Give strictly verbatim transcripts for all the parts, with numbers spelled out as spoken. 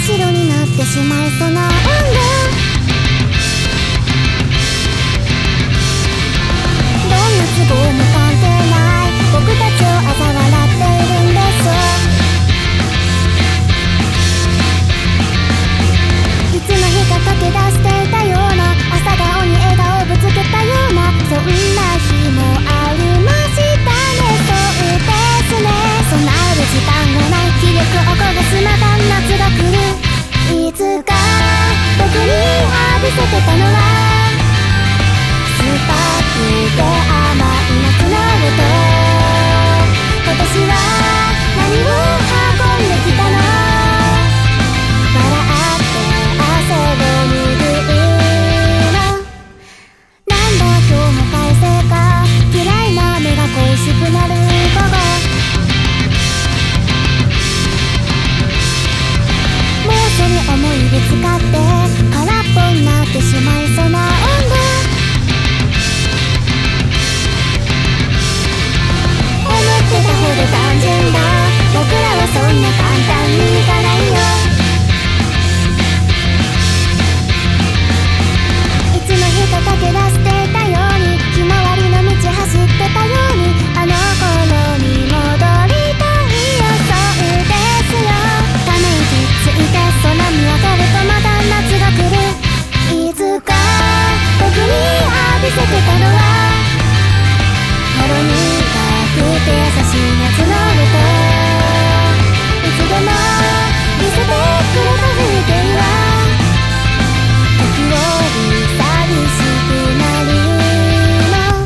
白になってしまいそうな温度、どんな都合も関係ない僕たちを嘲笑っているんでしょう。いつの日か駆け出していたような朝顔に笑顔ぶつけたような、そんな日もありましたね。そうですね、備える時間がない、気力を焦がすまた夏が来る。いつか僕に浴びせてたのはスパークで甘い夏の音。今年は何を運んできたの、笑って汗を拭うの。なんだ今日も快晴か、嫌いな目が恋しくなる午後。猛暑に思い出使って空っぽになってしまいそうな温度、思ってたほど単純だ、僕らはそんな簡単にいかないよ。いつの日か駆け出していたように、ひまわりの道走ってたように、あの頃に戻りたいよ。そうですよ、ため息ついて空見上げるとまた夏が来る。いつか僕に浴びせてたのはほろ苦くて優しい夏の音。いつでも見せてくれた風景は時折寂しくなるの。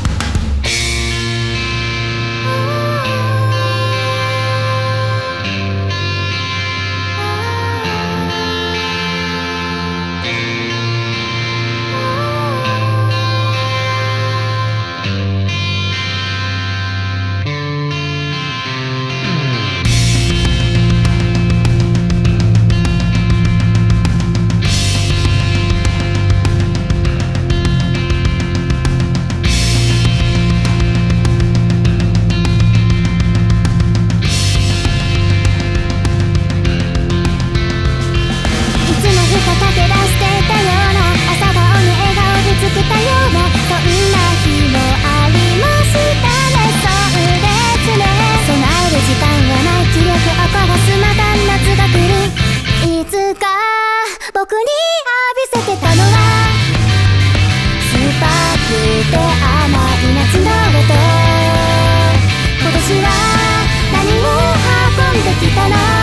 駆け出していたような朝顔に笑顔ぶつけたような、そんな日もありましたね。そうですね、備える時間がない、気力を焦がすまた夏が来る。いつか僕に浴びせてたのはスパークで甘い夏の音。今年は何を運んできたの、